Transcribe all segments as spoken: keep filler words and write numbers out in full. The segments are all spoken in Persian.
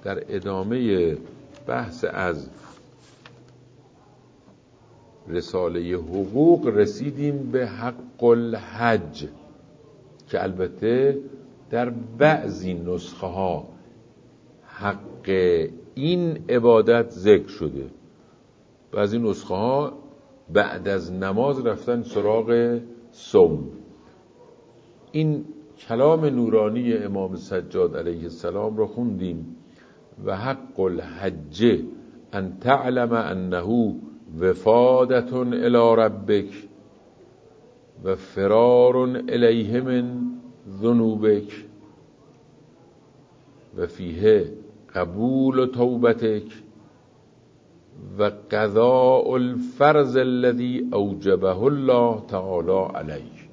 در ادامه بحث از رساله حقوق رسیدیم به حق الحج که البته در بعضی نسخه ها حق این عبادت ذکر شده، بعضی نسخه ها بعد از نماز رفتن سراغ صوم. این کلام نورانی امام سجاد علیه السلام را خوندیم و حق الحج ان تعلم انه وفادة الی ربک و فرار الیه من ذنوبک و فیه قبول توبتک و قضاء الفرض الذي اوجبه الله تعالی علیک.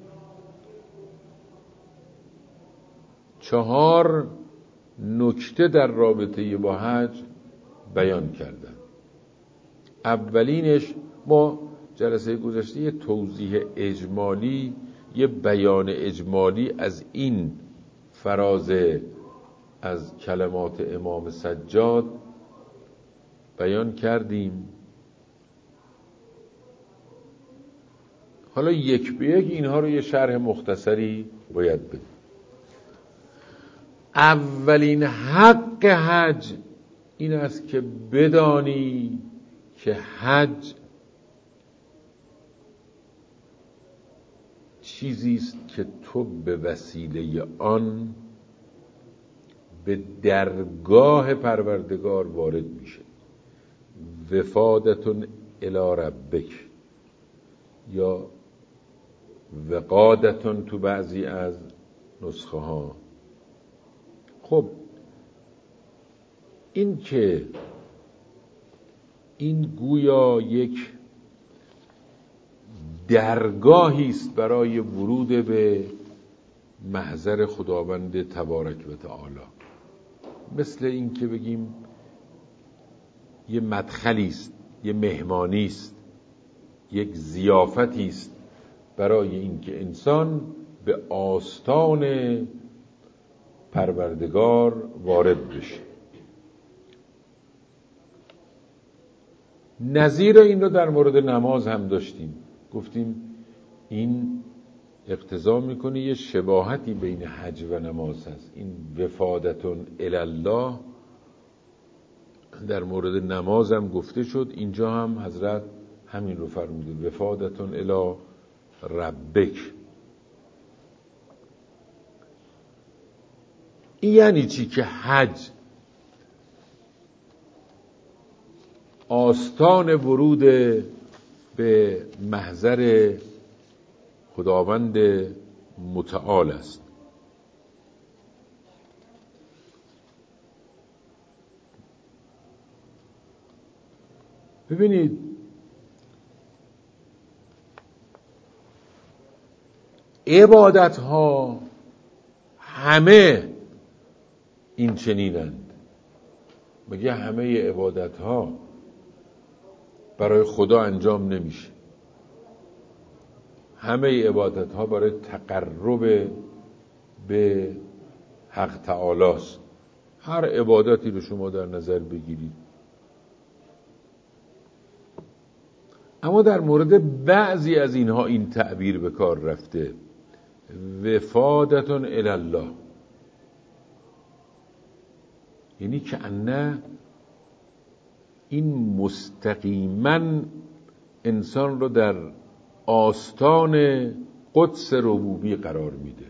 چهار نکته در رابطه با حج بیان کردن. اولینش ما جلسه گذشته یه توضیح اجمالی، یه بیان اجمالی از این فراز از کلمات امام سجاد بیان کردیم. حالا یک به یک اینها رو یه شرح مختصری باید بدیم. اولین حق حج این است که بدانی که حج چیزی است که تو به وسیله آن به درگاه پروردگار وارد میشه. وفادة الی ربک یا وقادة تو بعضی از نسخه ها. خب این که این گویا یک درگاهی است برای ورود به محضر خداوند تبارک و تعالی، مثل این که بگیم یه مدخلی است، یه مهمانی است، یک ضیافتی است برای اینکه انسان به آستان پروردگار وارد بشه. نظیر این رو در مورد نماز هم داشتیم، گفتیم این اقتضا میکنه یه شباهتی بین حج و نماز هست. این وفادة الی الله در مورد نماز هم گفته شد، اینجا هم حضرت همین رو فرمودید، وفادة الی ربک. این یعنی چی؟ که حج آستان ورود به محضر خداوند متعال است. ببینید عبادت ها همه این چنینند. مگه همه عبادت ها برای خدا انجام نمیشه؟ همه عبادت ها برای تقرب به حق تعالی است. هر عبادتی رو شما در نظر بگیرید. اما در مورد بعضی از اینها این تعبیر به کار رفته، وفادة الی الله، یعنی که انه این مستقیما انسان رو در آستان قدس ربوبی قرار میده.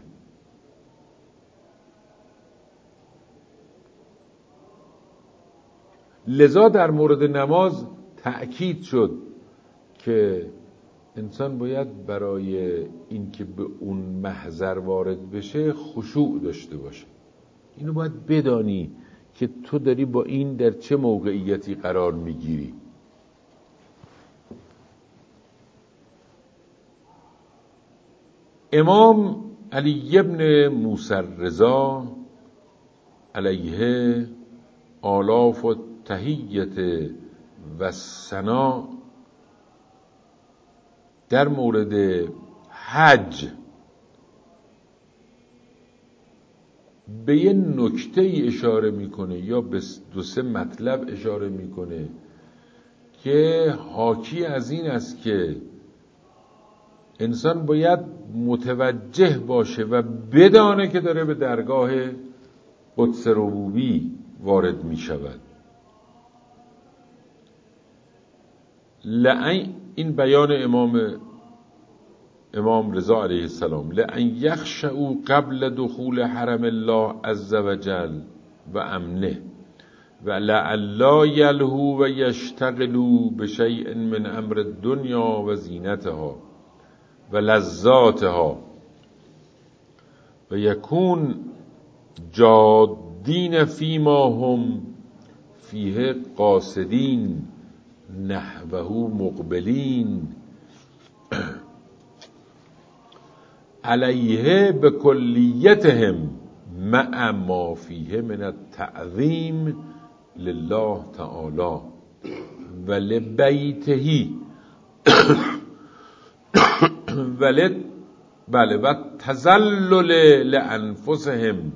لذا در مورد نماز تأکید شد که انسان باید برای اینکه به اون محضر وارد بشه خشوع داشته باشه. اینو باید بدانی که تو داری با این در چه موقعیتی قرار میگیری. امام علی ابن موسی الرضا علیه آلاف و تحیت و ثنا در مورد حج به یه نکته ای اشاره میکنه یا به دو سه مطلب اشاره میکنه که حاکی از این است که انسان باید متوجه باشه و بدانه که داره به درگاه قدس ربوبی وارد می شود. لعن این بیان امام امام رضا علیه السلام، لعن یخشعوا قبل دخول حرم الله عز وجل و امنه و لعلا یلهوا و یشتغلوا بشیء من امر الدنیا و زینتها و لذاتها و یکون جادین فیما هم فیه قاصدین نحوه مقبلین علیه بکلیتهم مع ما فیه من التعظیم لله تعالی و لبیتهی ولد بله و تذلل لانفسهم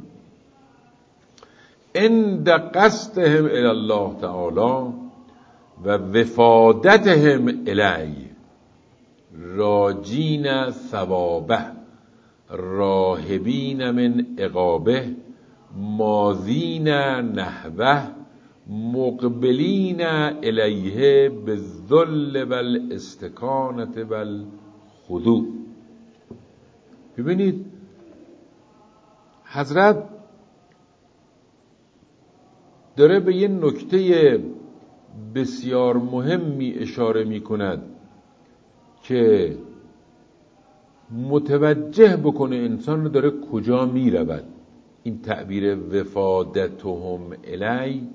عند قصدهم الی الله تعالی و وفادتهم الی راجین ثوابه راهبین من عقابه ماذین نحوه مقبلین الیه بالذل والاستکانة والخضوع. ببینید حضرت داره به یه نکته بسیار مهمی اشاره می کند که متوجه بکنه انسان رو داره کجا می رود. این تعبیر وفادتهم الی،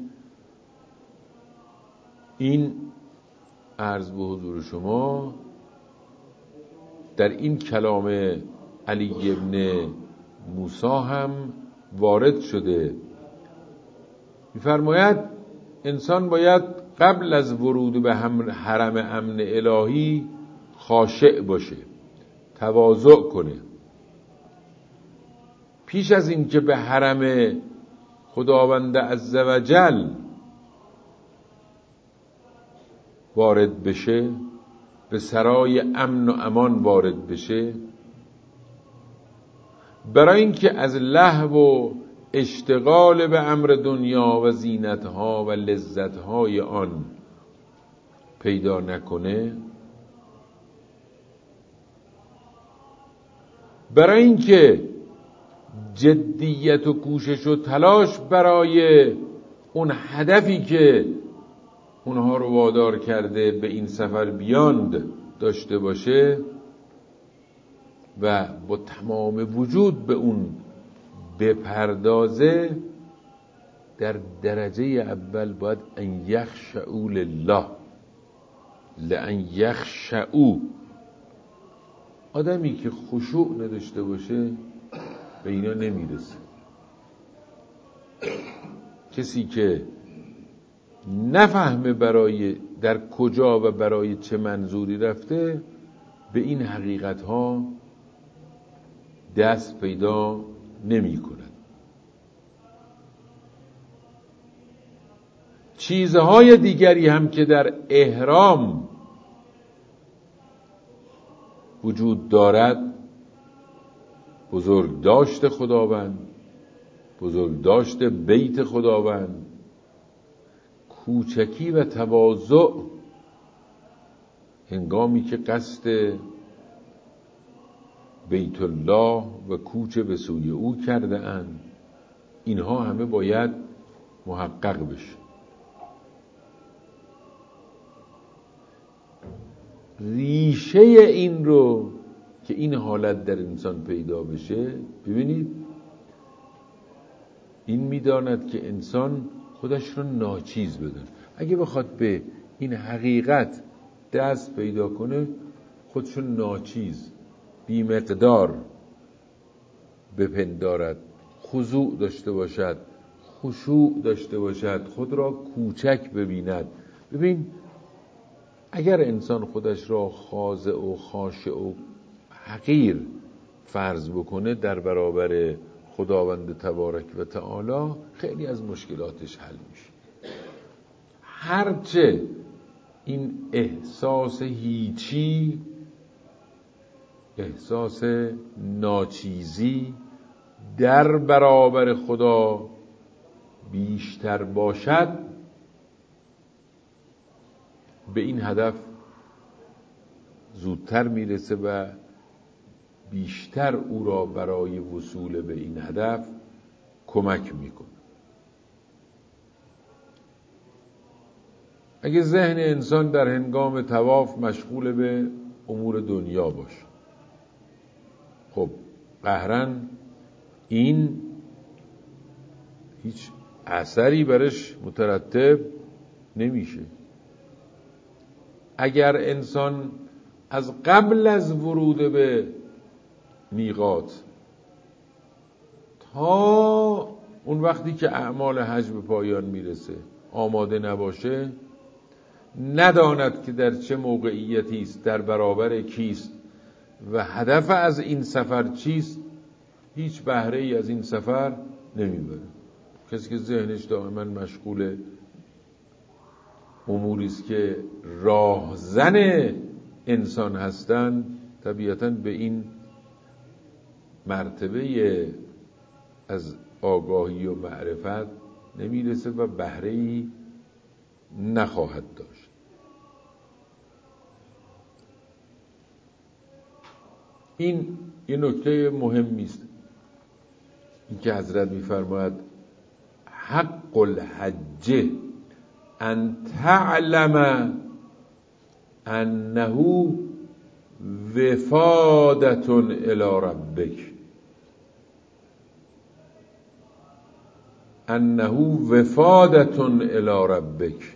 این عرض به حضور شما در این کلام علی ابن موسی هم وارد شده. می‌فرماید انسان باید قبل از ورود به حرم امن الهی خاشع باشه، تواضع کنه. پیش از این که به حرم خداوند عزوجل وارد بشه، به سرای امن و امان وارد بشه، برای اینکه از لهو و اشتغال به امر دنیا و زینتها و لذتهای آن پیدا نکنه، برای اینکه جدیت و کوشش و تلاش برای اون هدفی که اونها رو وادار کرده به این سفر بیاند داشته باشه و با تمام وجود به اون بپردازه، در درجه اول باید ان یخشعوا لله. لان یخشعوا، آدمی که خشوع نداشته باشه به اینا نمیرسه. کسی که نفهمه برای در کجا و برای چه منظوری رفته، به این حقیقت ها دست پیدا نمی کند. چیزهای دیگری هم که در احرام وجود دارد، بزرگ داشت خداوند، بزرگ داشت بیت خداوند، کوچکی و تواضع هنگامی که قصد بیت الله و کوچ به سوی او کرده اند، اینها همه باید محقق بشه. ریشه این رو که این حالت در انسان پیدا بشه، ببینید این میداند که انسان خودش رو ناچیز بدونه. اگه بخواد به این حقیقت دست پیدا کنه، خودش رو ناچیز، بی مقدار بپندارد، خضوع داشته باشد، خشوع داشته باشد، خود را کوچک ببیند. ببین اگر انسان خودش را خاضع و خاشع و حقیر فرض بکنه در برابر خداوند تبارک و تعالی خیلی از مشکلاتش حل میشه. هرچه این احساس هیچی، احساس ناچیزی در برابر خدا بیشتر باشد، به این هدف زودتر میرسه و بیشتر او را برای وصول به این هدف کمک میکنه. اگه ذهن انسان در هنگام طواف مشغول به امور دنیا باشه، خب قهرن این هیچ اثری برش مترتب نمیشه. اگر انسان از قبل از ورود به میقات تا اون وقتی که اعمال حج به پایان میرسه آماده نباشه، نداند که در چه موقعیتی است، در برابر کیست و هدف از این سفر چیست، هیچ بهره ای از این سفر نمیبره. کسی که ذهنش دائما مشغول اموری است که راهزن انسان هستند، طبیعتاً به این مرتبه از آگاهی و معرفت نمیرسه و بهره ای نخواهد داشت. این یه نکته مهمی است، این که حضرت می‌فرماید حق الحج ان تعلم انه وفادة الی ربک، انه وفادة الی ربک،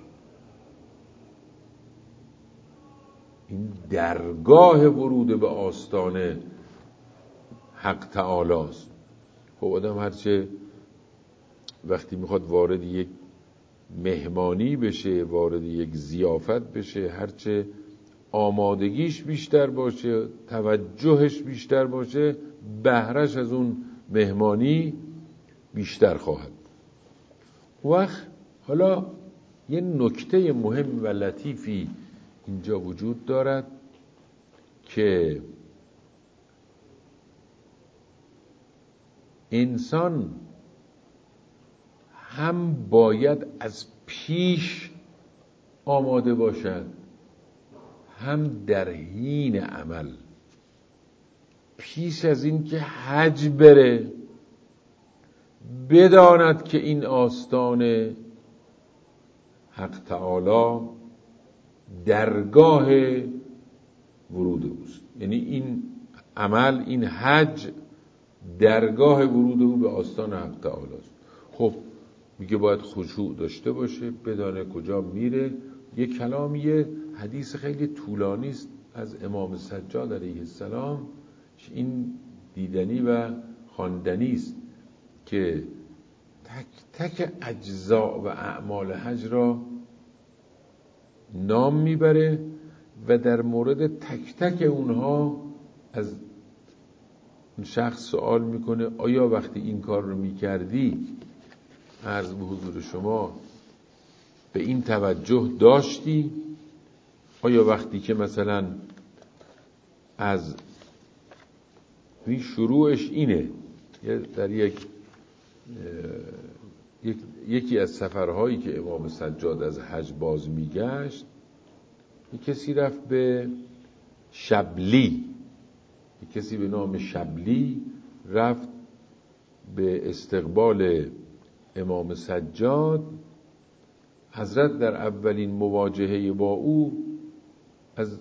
این درگاه ورود به آستانه حق تعالی است. خب آدم هرچه وقتی میخواد وارد یک مهمانی بشه، وارد یک ضیافت بشه، هرچه آمادگیش بیشتر باشه، توجهش بیشتر باشه، بهرش از اون مهمانی بیشتر خواهد. وقت حالا یه نکته مهم و لطیفی اینجا وجود دارد که انسان هم باید از پیش آماده باشد، هم در حین عمل. پیش از این که حج بره بداند که این آستان حق تعالی درگاه ورود اوست، یعنی این عمل، این حج درگاه ورود او به آستان حق تعالی است. خب میگه باید خشوع داشته باشه، بدانه کجا میره. یه کلام، یه حدیث خیلی طولانی است از امام سجاد علیه السلام، این دیدنی و خواندنی است که تک تک اجزا و اعمال حج را نام میبره و در مورد تک تک اونها از شخص سوال میکنه آیا وقتی این کار رو میکردی، عرض به حضور شما، به این توجه داشتی؟ آیا وقتی که مثلا از این شروعش اینه، در یک یکی از سفرهایی که امام سجاد از حج باز میگشت، یک کسی رفت به شبلی، یک کسی به نام شبلی رفت به استقبال امام سجاد. حضرت در اولین مواجهه با او از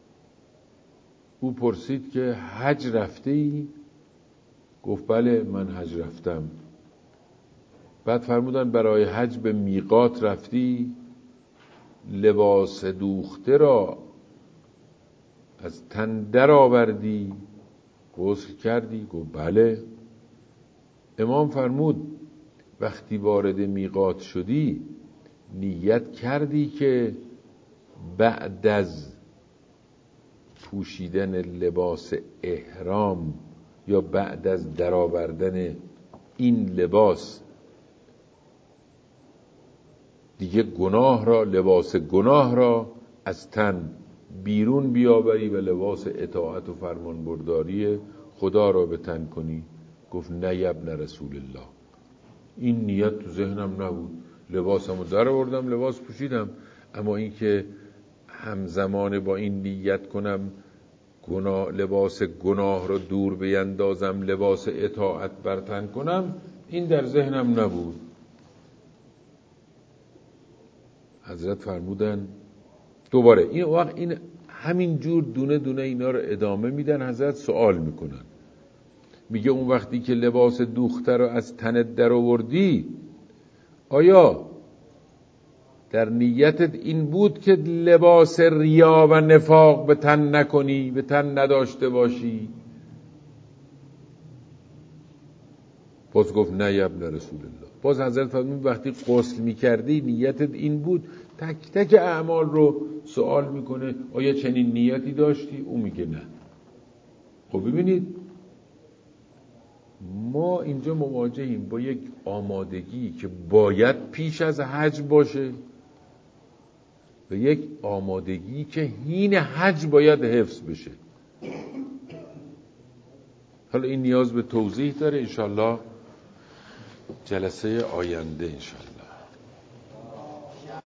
او پرسید که حج رفته ای؟ گفت بله من حج رفتم. بعد فرمودن برای حج به میقات رفتی؟ لباس دوخته را از تن در آوردی؟ غسل کردی؟ گفت بله. امام فرمود وقتی وارد میقات شدی نیت کردی که بعد از پوشیدن لباس احرام یا بعد از درآوردن این لباس دیگه گناه را، لباس گناه را از تن بیرون بیاوری و لباس اطاعت و فرمان برداری خدا را به تن کنی. گفت نه ابن رسول الله، این نیت تو ذهنم نبود، لباسمو در آوردم لباس پوشیدم، اما این که همزمان با این نیت کنم گناه، لباس گناه را دور بیندازم، لباس اطاعت بر تن کنم، این در ذهنم نبود. حضرت فرمودن دوباره این وقت این همین جور دونه دونه اینا رو ادامه میدن. حضرت سوال میکنن، میگه اون وقتی که لباس دوخته رو از تنت در آوردی، آیا در نیتت این بود که لباس ریا و نفاق به تن نکنی، به تن نداشته باشی؟ باز گفت نه ابن رسول الله. باز حضرت فرمود وقتی غسل میکردی نیتت این بود؟ تک تک اعمال رو سوال میکنه آیا چنین نیتی داشتی؟ او میگه نه. خب ببینید ما اینجا مواجهیم با یک آمادگی که باید پیش از حج باشه و یک آمادگی که حین حج باید حفظ بشه. حالا این نیاز به توضیح داره، انشالله جلسه آینده انشالله.